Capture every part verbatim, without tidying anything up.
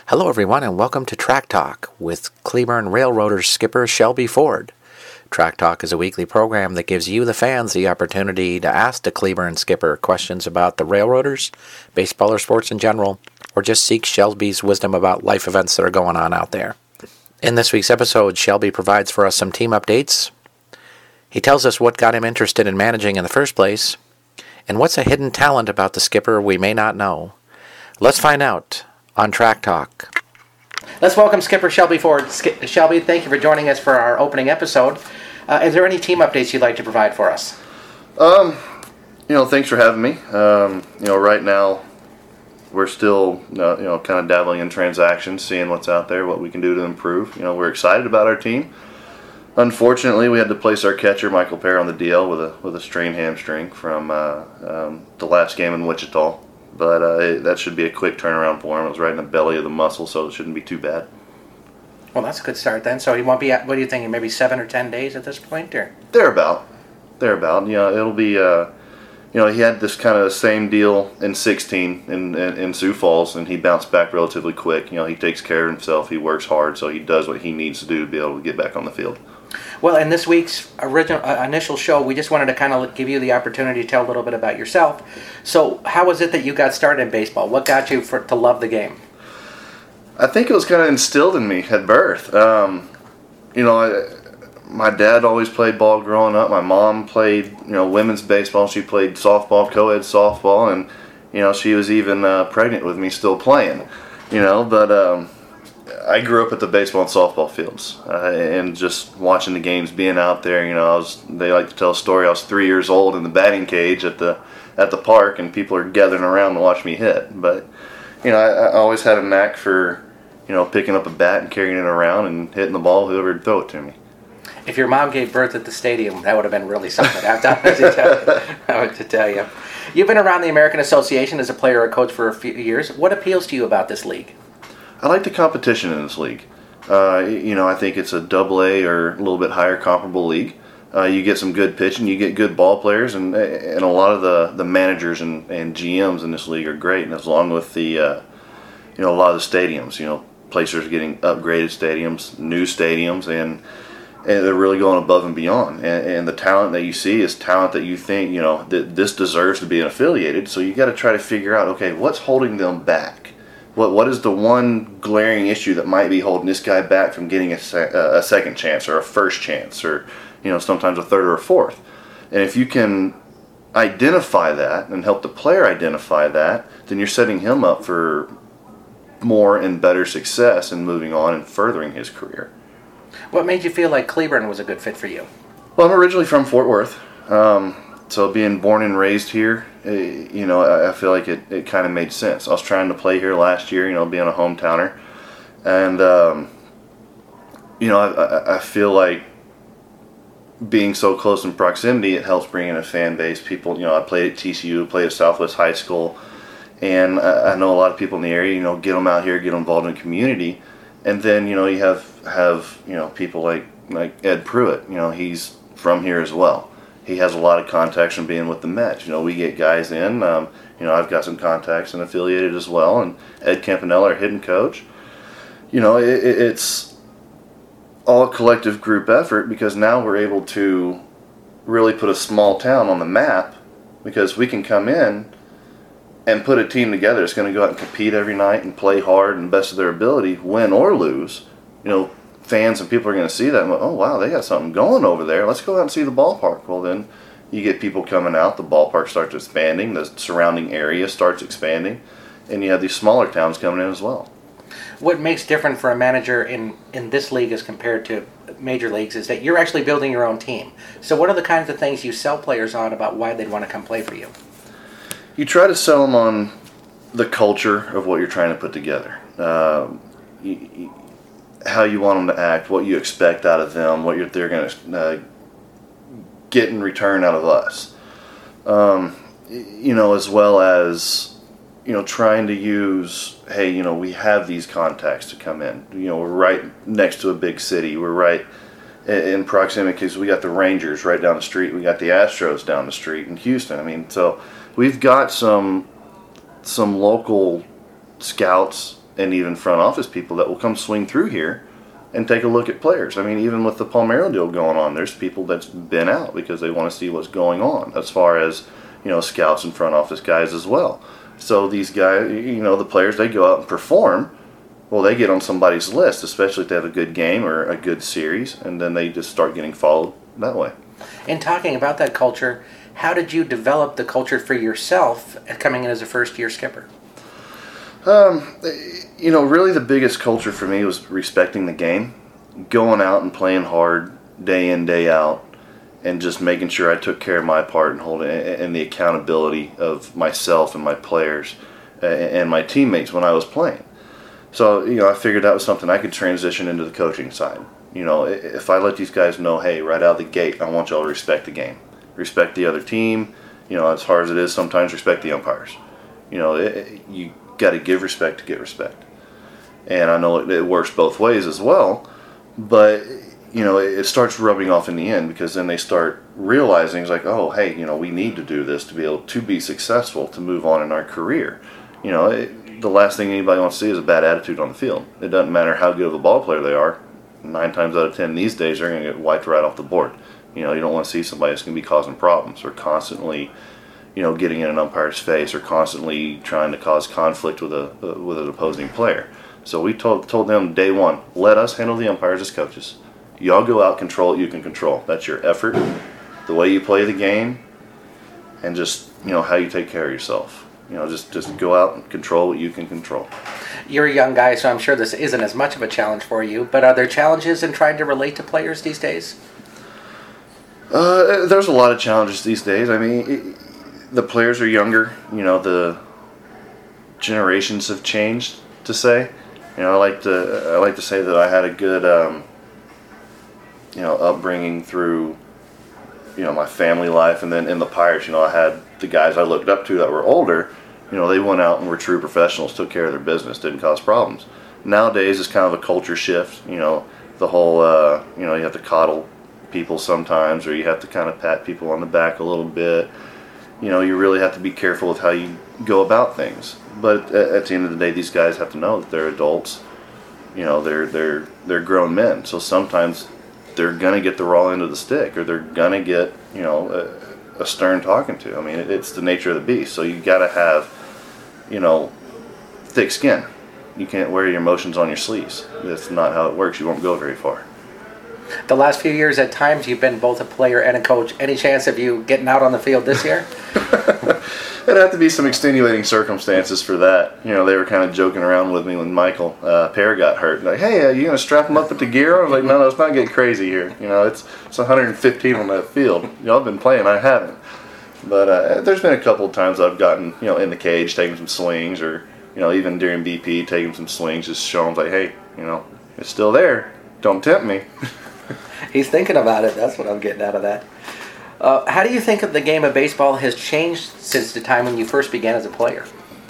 Hello, everyone, and welcome to Track Talk with Cleburne Railroaders skipper Shelby Ford. Track Talk is a weekly program that gives you, the fans, the opportunity to ask the Cleburne skipper questions about the Railroaders, baseball or sports in general, or just seek Shelby's wisdom about life events that are going on out there. In this week's episode, Shelby provides for us some team updates. He tells us what got him interested in managing in the first place, and what's a hidden talent about the skipper we may not know. Let's find out on Track Talk. Let's welcome skipper Shelby Ford. Sk- Shelby, thank you for joining us for our opening episode. Uh, is there any team updates you'd like to provide for us? Um, you know, thanks for having me. Um, you know, right now we're still, uh, you know, kind of dabbling in transactions, seeing what's out there, what we can do to improve. You know, we're excited about our team. Unfortunately, we had to place our catcher Michael Pear on the D L with a with a strained hamstring from uh, um, the last game in Wichita. But uh, it, that should be a quick turnaround for him. It was right in the belly of the muscle, so it shouldn't be too bad. Well, that's a good start then. So he won't be at, what are you thinking, maybe seven or ten days at this point? Or? Thereabout. Thereabout. You know, it'll be, uh, you know, he had this kind of same deal in sixteen in, in, in Sioux Falls, and he bounced back relatively quick. You know, he takes care of himself. He works hard, so he does what he needs to do to be able to get back on the field. Well, in this week's original uh, initial show, we just wanted to kind of give you the opportunity to tell a little bit about yourself. So how was it that you got started in baseball? What got you for, to love the game? I think it was kind of instilled in me at birth. Um, you know, I, my dad always played ball growing up. My mom played, you know, women's baseball. She played softball, co-ed softball, and, you know, she was even uh, pregnant with me still playing, you know, but um, I grew up at the baseball and softball fields, uh, and just watching the games, being out there. You know, I was. They like to tell a story. I was three years old in the batting cage at the at the park, and people are gathering around to watch me hit. But you know, I, I always had a knack for, you know, picking up a bat and carrying it around and hitting the ball whoever would throw it to me. If your mom gave birth at the stadium, that would have been really something. I have to tell you. I have to tell you. You've been around the American Association as a player or coach for a few years. What appeals to you about this league? I like the competition in this league. Uh, you know, I think it's a double A or a little bit higher comparable league. Uh, you get some good pitching, you get good ball players, and and a lot of the, the managers and, and G Ms in this league are great. And as long with the, uh, you know, a lot of the stadiums, you know, places are getting upgraded stadiums, new stadiums, and and they're really going above and beyond. And, and the talent that you see is talent that you think, you know, that this deserves to be affiliated. So you got to try to figure out, okay, what's holding them back? What what is the one glaring issue that might be holding this guy back from getting a, se- a second chance or a first chance or, you know, sometimes a third or a fourth? And if you can identify that and help the player identify that, then you're setting him up for more and better success in moving on and furthering his career. What made you feel like Cleburne was a good fit for you? Well, I'm originally from Fort Worth. Um, so being born and raised here, you know, I feel like it, it kind of made sense. I was trying to play here last year, you know, being a hometowner. And, um, you know, I, I feel like being so close in proximity, it helps bring in a fan base. People, you know, I played at T C U, played at Southwest High School. And I, I know a lot of people in the area, you know, get them out here, get them involved in the community. And then, you know, you have, have you know, people like, like Ed Pruitt. You know, he's from here as well. He has a lot of contacts from being with the Mets. You know, we get guys in. Um, you know, I've got some contacts and affiliated as well. And Ed Campanella, our hitting coach. You know, it, it's all a collective group effort because now we're able to really put a small town on the map because we can come in and put a team together that's going to go out and compete every night and play hard and best of their ability, win or lose. You know, fans and people are going to see that and go, oh, wow, they got something going over there. Let's go out and see the ballpark. Well, then you get people coming out. The ballpark starts expanding. The surrounding area starts expanding. And you have these smaller towns coming in as well. What makes different for a manager in, in this league as compared to major leagues is that you're actually building your own team. So what are the kinds of things you sell players on about why they'd want to come play for you? You try to sell them on the culture of what you're trying to put together. Uh, you, you, how you want them to act, what you expect out of them, what you're, they're going to uh, get in return out of us. Um, you know, as well as, you know, trying to use, hey, you know, we have these contacts to come in. You know, we're right next to a big city. We're right in proximity because we got the Rangers right down the street. We got the Astros down the street in Houston. I mean, so we've got some some local scouts and even front office people that will come swing through here and take a look at players. I mean, even with the Palmeiro deal going on, there's people that's been out because they want to see what's going on as far as, you know, scouts and front office guys as well. So these guys, you know, the players, they go out and perform. Well, they get on somebody's list, especially if they have a good game or a good series, and then they just start getting followed that way. In talking about that culture, how did you develop the culture for yourself coming in as a first-year skipper? Um, you know, really the biggest culture for me was respecting the game, going out and playing hard day in, day out, and just making sure I took care of my part and holding and the accountability of myself and my players and my teammates when I was playing. So, you know, I figured that was something I could transition into the coaching side. You know, if I let these guys know, hey, right out of the gate, I want y'all to respect the game. Respect the other team. You know, as hard as it is, sometimes respect the umpires. You know, it, you got to give respect to get respect. And I know it, it works both ways as well, but, you know, it, it starts rubbing off in the end because then they start realizing, it's like, oh, hey, you know, we need to do this to be able to be successful, to move on in our career. You know, it, the last thing anybody wants to see is a bad attitude on the field. It doesn't matter how good of a ball player they are. Nine times out of ten these days, they're going to get wiped right off the board. You know, you don't want to see somebody that's going to be causing problems or constantly, you know, getting in an umpire's face or constantly trying to cause conflict with a uh, with an opposing player. So we told told them day one, let us handle the umpires as coaches. Y'all go out, control what you can control. That's your effort, the way you play the game, and just, you know, how you take care of yourself. You know, just, just go out and control what you can control. You're a young guy, so I'm sure this isn't as much of a challenge for you, but are there challenges in trying to relate to players these days? Uh, there's a lot of challenges these days. I mean, it, the players are younger. You know, the generations have changed, to say. You know, I like to I like to say that I had a good, um, you know, upbringing through, you know, my family life, and then in the Pirates, you know, I had the guys I looked up to that were older. You know, they went out and were true professionals, took care of their business, didn't cause problems. Nowadays, it's kind of a culture shift. You know, the whole, uh, you know, you have to coddle people sometimes, or you have to kind of pat people on the back a little bit. You know, you really have to be careful with how you go about things. But at the end of the day, these guys have to know that they're adults. You know, they're they're they're grown men. So sometimes they're gonna get the raw end of the stick, or they're gonna get, you know, a, a stern talking to. I mean, it, it's the nature of the beast. So you got to have, you know, thick skin. You can't wear your emotions on your sleeves. That's not how it works. You won't go very far. The last few years, at times, you've been both a player and a coach. Any chance of you getting out on the field this year? It'd have to be some extenuating circumstances for that. You know, they were kind of joking around with me when Michael uh, Pear got hurt. Like, hey, are you going to strap him up at the gear? I was like, no, no, let's not get crazy here. You know, it's it's one hundred fifteen on that field. Y'all have been playing, I haven't. But uh, there's been a couple of times I've gotten, you know, in the cage, taking some swings, or, you know, even during B P, taking some swings, just showing them, like, hey, you know, it's still there. Don't tempt me. He's thinking about it. That's what I'm getting out of that. Uh, how do you think the game of baseball has changed since the time when you first began as a player?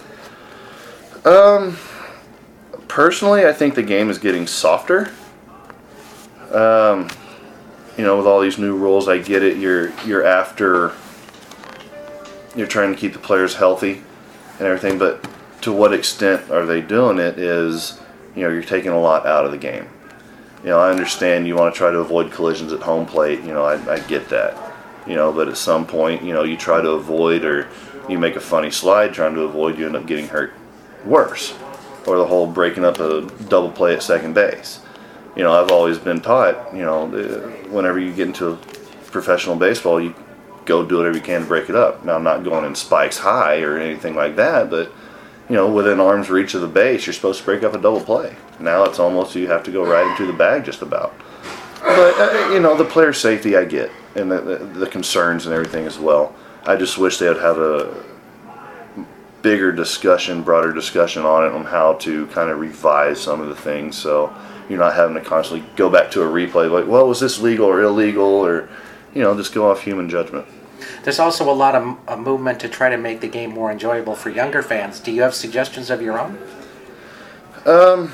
Um, personally, I think the game is getting softer. Um, you know, with all these new rules, I get it. You're you're after. You're trying to keep the players healthy and everything, but to what extent are they doing it? Is, you know, you're taking a lot out of the game. You know, I understand you want to try to avoid collisions at home plate. You know, I, I get that. You know, but at some point, you know, you try to avoid, or you make a funny slide trying to avoid, you end up getting hurt worse. Or the whole breaking up a double play at second base. You know, I've always been taught, you know, whenever you get into professional baseball, you go do whatever you can to break it up. Now, I'm not going in spikes high or anything like that, but, you know, within arm's reach of the base, you're supposed to break up a double play. Now it's almost you have to go right into the bag just about. But, uh, you know, the player safety I get, and the, the, the concerns and everything as well. I just wish they would have a bigger discussion, broader discussion on it, on how to kind of revise some of the things, so you're not having to constantly go back to a replay like, well, was this legal or illegal, or, you know, just go off human judgment. There's also a lot of a movement to try to make the game more enjoyable for younger fans. Do you have suggestions of your own? Um,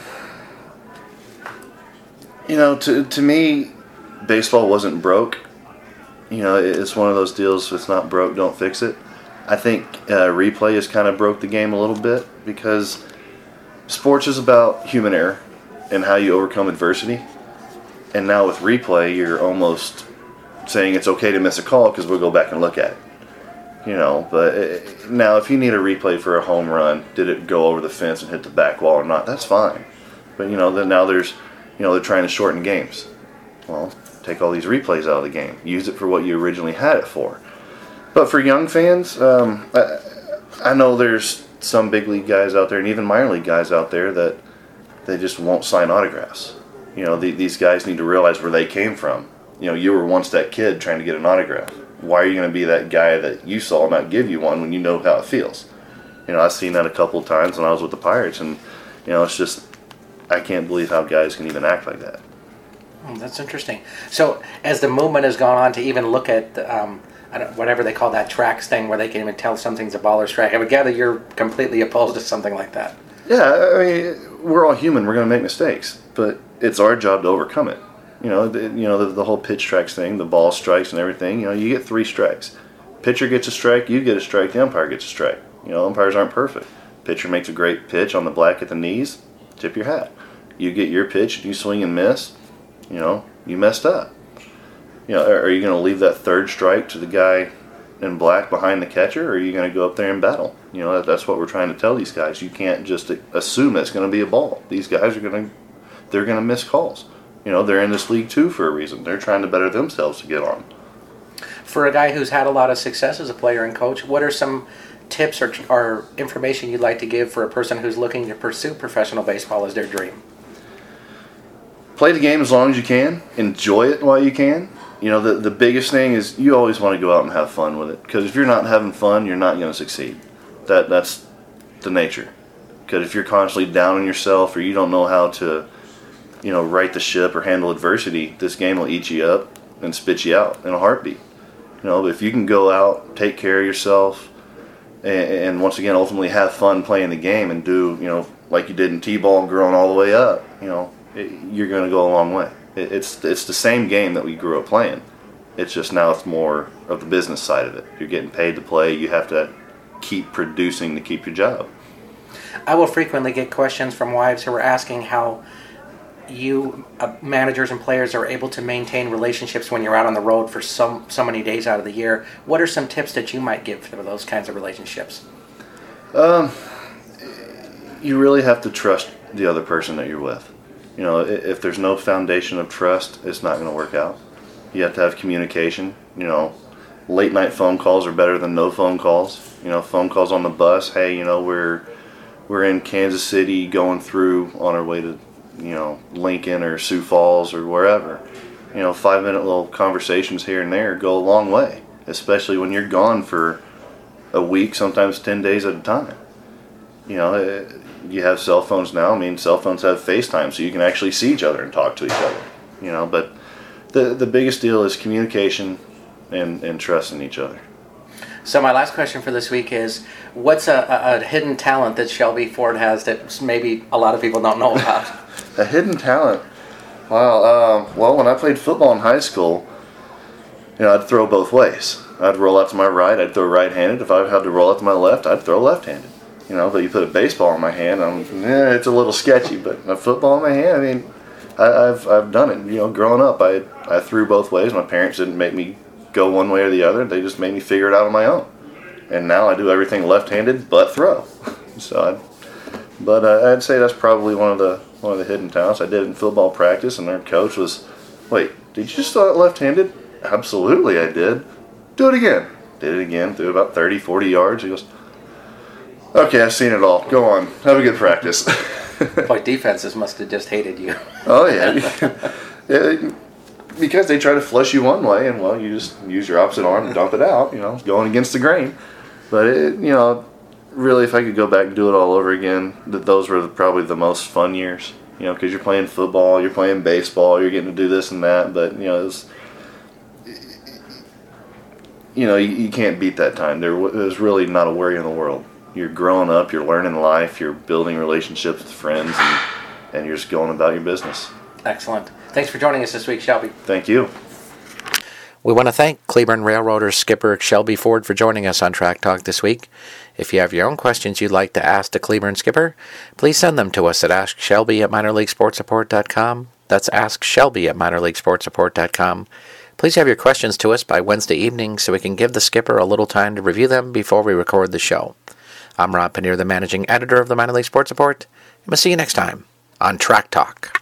you know, to to me, baseball wasn't broke. You know, it's one of those deals, if it's not broke, don't fix it. I think uh, replay has kind of broke the game a little bit, because sports is about human error and how you overcome adversity. And now with replay, you're almost saying it's okay to miss a call because we'll go back and look at it. You know, but it, now if you need a replay for a home run, did it go over the fence and hit the back wall or not? That's fine. But you know, then now there's, you know, they're trying to shorten games. Well, take all these replays out of the game. Use it for what you originally had it for. But for young fans, um, I, I know there's some big league guys out there and even minor league guys out there that they just won't sign autographs. You know, the, these guys need to realize where they came from. You know, you were once that kid trying to get an autograph. Why are you going to be that guy that you saw not give you one when you know how it feels? You know, I've seen that a couple of times when I was with the Pirates, and, you know, it's just, I can't believe how guys can even act like that. Oh, that's interesting. So, as the movement has gone on to even look at the, um, I don't, whatever they call that tracks thing where they can even tell something's a ball or strike, I would gather you're completely opposed to something like that. Yeah, I mean, we're all human. We're going to make mistakes, but it's our job to overcome it. You know, the, you know the, the whole pitch tracks thing, the ball strikes and everything. You know, you get three strikes. Pitcher gets a strike, you get a strike, the umpire gets a strike. You know, umpires aren't perfect. Pitcher makes a great pitch on the black at the knees, tip your hat. You get your pitch, and you swing and miss. You know, you messed up. You know, are you going to leave that third strike to the guy in black behind the catcher, or are you going to go up there and battle? You know, that, that's what we're trying to tell these guys. You can't just assume it's going to be a ball. These guys are going to, they're going to miss calls. You know, they're in this league too for a reason. They're trying to better themselves to get on. For a guy who's had a lot of success as a player and coach, what are some tips or, or information you'd like to give for a person who's looking to pursue professional baseball as their dream? Play the game as long as you can. Enjoy it while you can. You know, the, the biggest thing is you always want to go out and have fun with it. Because if you're not having fun, you're not going to succeed. That That's the nature. Because if you're constantly down on yourself or you don't know how to, you know, right the ship or handle adversity, this game will eat you up and spit you out in a heartbeat. You know, but if you can go out, take care of yourself, and, and once again, ultimately have fun playing the game and do, you know, like you did in T-ball, growing all the way up, you know, it, you're going to go a long way. It, it's it's the same game that we grew up playing. It's just now it's more of the business side of it. You're getting paid to play. You have to keep producing to keep your job. I will frequently get questions from wives who are asking how you uh, managers and players are able to maintain relationships when you're out on the road for so, so many days out of the year. What are some tips that you might give for those kinds of relationships? Um, you really have to trust the other person that you're with. You know, if there's no foundation of trust, it's not going to work out. You have to have communication. You know, late night phone calls are better than no phone calls. You know, phone calls on the bus. Hey, you know, we're we're in Kansas City going through on our way to, you know, Lincoln or Sioux Falls or wherever. You know, five minute little conversations here and there go a long way, especially when you're gone for a week, sometimes ten days at a time. You know, you have cell phones now. I mean, cell phones have FaceTime, so you can actually see each other and talk to each other. You know, but the the biggest deal is communication and, and trust in each other. So my last question for this week is, what's a, a, a hidden talent that Shelby Ford has that maybe a lot of people don't know about? A hidden talent? Wow. Um, well, when I played football in high school, you know, I'd throw both ways. I'd roll out to my right, I'd throw right-handed. If I had to roll out to my left, I'd throw left-handed. You know, but you put a baseball in my hand, I'm, eh, it's a little sketchy. But a football in my hand, I mean, I, I've I've done it. You know, growing up, I I threw both ways. My parents didn't make me go one way or the other. They just made me figure it out on my own. And now I do everything left-handed but throw. So, I'd, but uh, I'd say that's probably one of the one of the hidden talents. I did it in football practice, and our coach was, "Wait, did you just throw it left-handed?" Absolutely, I did. Do it again. Did it again. Threw about thirty, forty yards. He goes, "Okay, I've seen it all. Go on. Have a good practice." Boy, defenses must have just hated you. Oh, yeah. Yeah. Because they try to flush you one way, and, well, you just use your opposite arm and dump it out, you know, going against the grain. But, it, you know, really, if I could go back and do it all over again, th- those were probably the most fun years, you know, because you're playing football, you're playing baseball, you're getting to do this and that, but, you know, it was, you know, you, you can't beat that time. There was really not a worry in the world. You're growing up, you're learning life, you're building relationships with friends, and, and you're just going about your business. Excellent. Thanks for joining us this week, Shelby. Thank you. We want to thank Cleburne Railroaders skipper Shelby Ford for joining us on Track Talk this week. If you have your own questions you'd like to ask the Cleburne skipper, please send them to us at ask shelby at minor league sports report dot com. That's ask shelby at minor league sports report dot com. Please have your questions to us by Wednesday evening so we can give the skipper a little time to review them before we record the show. I'm Rob Paneer, the managing editor of the Minor League Sports Report, and we'll see you next time on Track Talk.